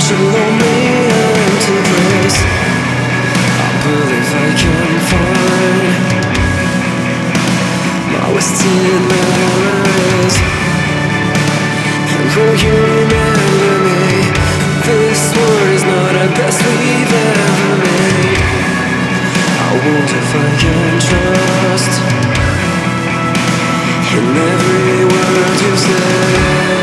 such a lonely, empty place. I believe I can find my wasted memories. And will you remember me? This one is not the best we've ever made. I wonder if I can trust in every word you say.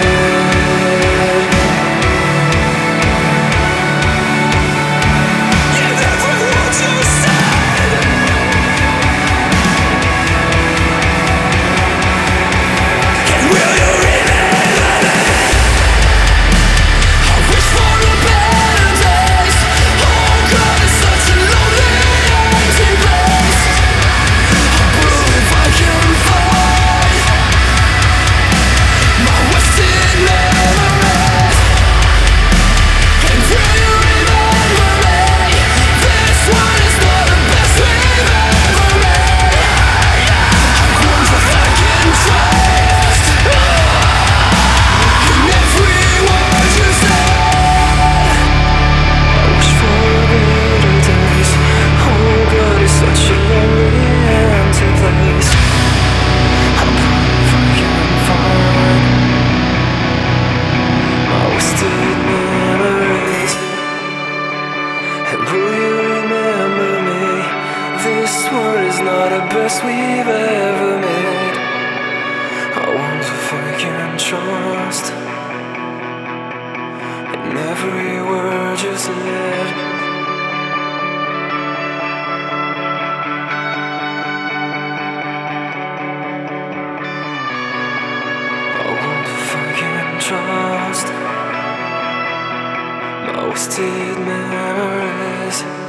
This one is not the best we've ever made. I wonder if I can trust in every word you said. I wonder if I can trust my wasted memories.